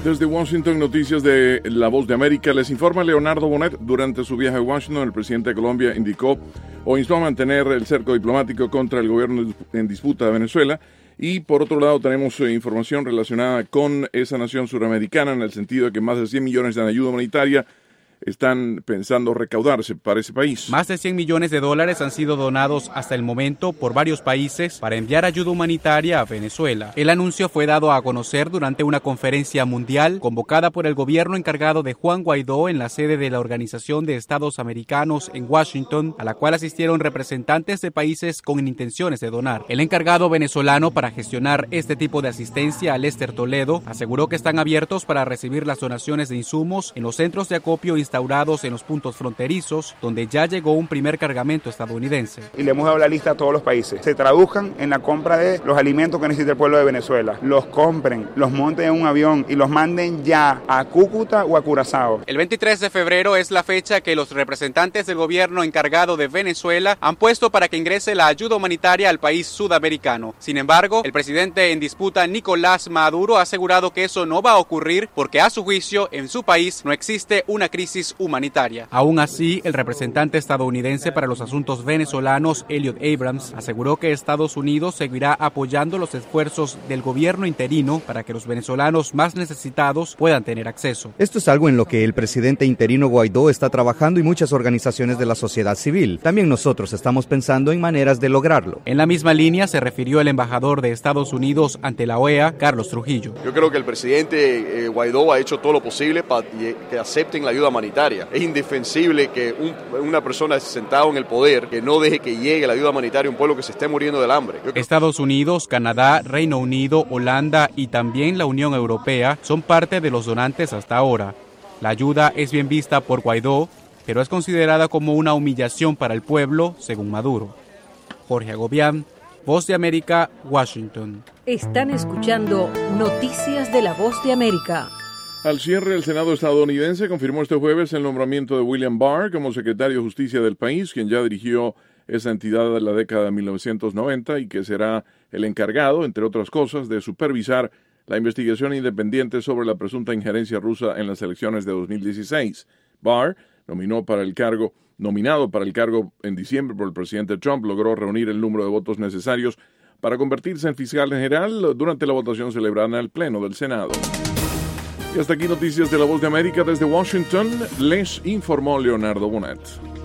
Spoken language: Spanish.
Desde Washington, noticias de La Voz de América. Les informa Leonardo Bonet. Durante su viaje a Washington, el presidente de Colombia instó a mantener el cerco diplomático contra el gobierno en disputa de Venezuela. Y por otro lado tenemos información relacionada con esa nación suramericana, en el sentido de que más de 100 millones de ayuda humanitaria están pensando recaudarse para ese país. Más de $100 millones han sido donados hasta el momento por varios países para enviar ayuda humanitaria a Venezuela. El anuncio fue dado a conocer durante una conferencia mundial convocada por el gobierno encargado de Juan Guaidó en la sede de la Organización de Estados Americanos en Washington, a la cual asistieron representantes de países con intenciones de donar. El encargado venezolano para gestionar este tipo de asistencia, Lester Toledo, aseguró que están abiertos para recibir las donaciones de insumos en los centros de acopio instaurados en los puntos fronterizos, donde ya llegó un primer cargamento estadounidense. Y le hemos dado la lista a todos los países. Se traduzcan en la compra de los alimentos que necesita el pueblo de Venezuela. Los compren, los monten en un avión y los manden ya a Cúcuta o a Curazao. El 23 de febrero es la fecha que los representantes del gobierno encargado de Venezuela han puesto para que ingrese la ayuda humanitaria al país sudamericano. Sin embargo, el presidente en disputa, Nicolás Maduro, ha asegurado que eso no va a ocurrir porque, a su juicio, en su país no existe una crisis humanitaria. Aún así, el representante estadounidense para los asuntos venezolanos, Elliot Abrams, aseguró que Estados Unidos seguirá apoyando los esfuerzos del gobierno interino para que los venezolanos más necesitados puedan tener acceso. Esto es algo en lo que el presidente interino Guaidó está trabajando y muchas organizaciones de la sociedad civil. También nosotros estamos pensando en maneras de lograrlo. En la misma línea se refirió el embajador de Estados Unidos ante la OEA, Carlos Trujillo. Yo creo que el presidente Guaidó ha hecho todo lo posible para que acepten la ayuda humanitaria. Es indefensible que una persona sentada en el poder que no deje que llegue la ayuda humanitaria a un pueblo que se esté muriendo del hambre. Estados Unidos, Canadá, Reino Unido, Holanda y también la Unión Europea son parte de los donantes hasta ahora. La ayuda es bien vista por Guaidó, pero es considerada como una humillación para el pueblo, según Maduro. Jorge Agobián, Voz de América, Washington. Están escuchando Noticias de la Voz de América. Al cierre, el Senado estadounidense confirmó este jueves el nombramiento de William Barr como secretario de Justicia del país, quien ya dirigió esa entidad en la década de 1990 y que será el encargado, entre otras cosas, de supervisar la investigación independiente sobre la presunta injerencia rusa en las elecciones de 2016. Barr, nominado para el cargo en diciembre por el presidente Trump, logró reunir el número de votos necesarios para convertirse en fiscal general durante la votación celebrada en el Pleno del Senado. Y hasta aquí noticias de La Voz de América desde Washington. Les informó Leonardo Bonet.